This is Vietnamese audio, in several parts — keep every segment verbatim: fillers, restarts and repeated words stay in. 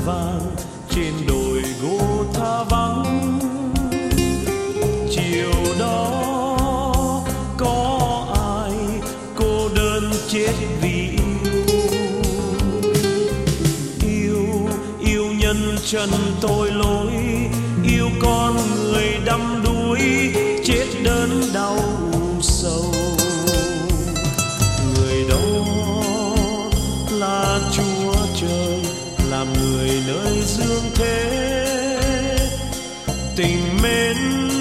vàng trên đồi gỗ tha vắng. Chiều đó có ai cô đơn chết vì yêu. Yêu, yêu nhân trần tội lỗi, yêu con người đắm đuối, chết đớn đau u sầu. Người đó là Chúa Trời, làm người nơi dương thế. Tình mến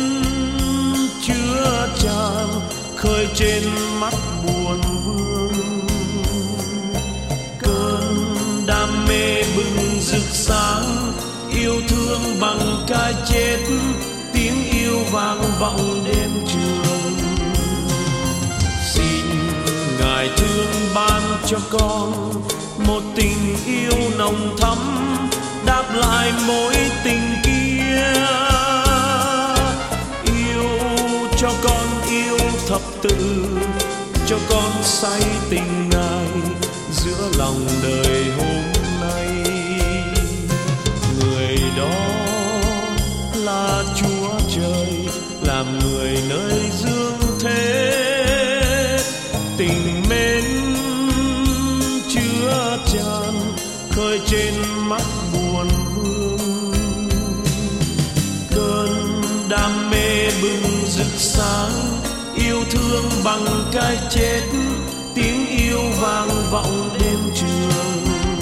chứa chan khơi trên mắt buồn vương. Cơn đam mê bừng rực sáng, yêu thương bằng cái chết, tiếng yêu vang vọng đêm trường. Xin Ngài thương ban cho con một tình yêu nồng thắm, đáp lại mối tình kia. Yêu cho con yêu thập tự, cho con say tình Ngài giữa lòng đời hôm nay. Người đó là Chúa Trời, làm người nơi dương thế. Tình mến chứa chan khơi trên mắt buồn vương. Cơn đam mê bừng rực sáng, yêu thương bằng cái chết, tiếng yêu vang vọng đêm trường.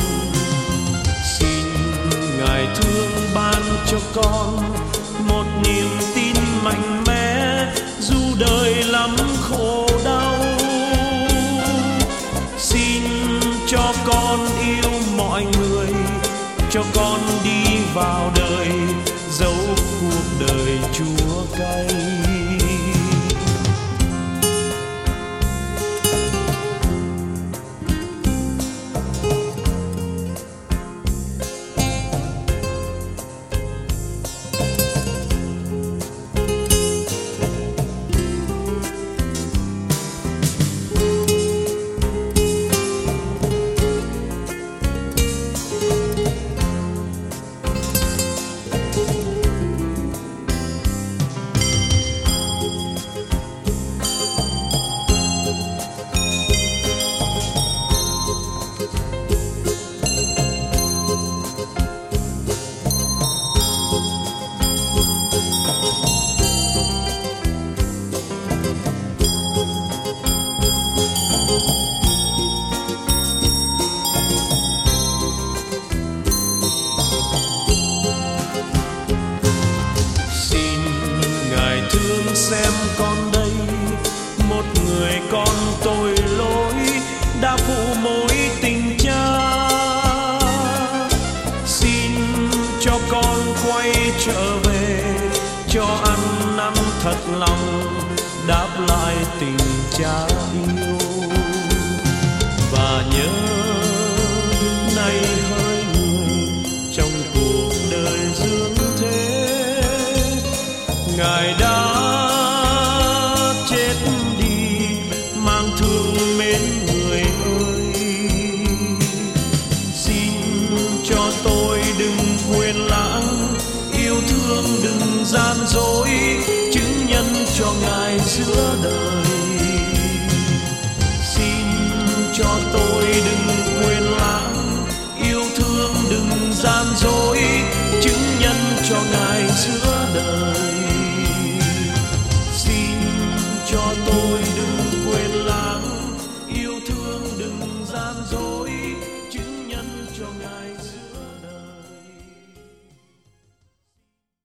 Xin Ngài thương ban cho con một niềm tin mạnh mẽ, dù đời lắm khổ đau. Xin cho con yêu mọi người, cho con đi vào đời, dấu cuộc đời Chúa cay. Xem con đây, một người con tội lỗi đã phụ mối tình cha. Xin cho con quay trở về, cho ăn năn thật lòng, đáp lại tình cha yêu. Và nhớ đứng nay hỡi người trong cuộc đời dương thế, Ngài đã chết đi mang thương mến người ơi. Xin cho tôi đừng quên lãng, yêu thương đừng gian dối, chứng nhân cho Ngài giữa đời. Xin cho tôi đừng quên lãng, yêu thương đừng gian dối, chứng nhân cho Ngài giữa đời. Xin cho tôi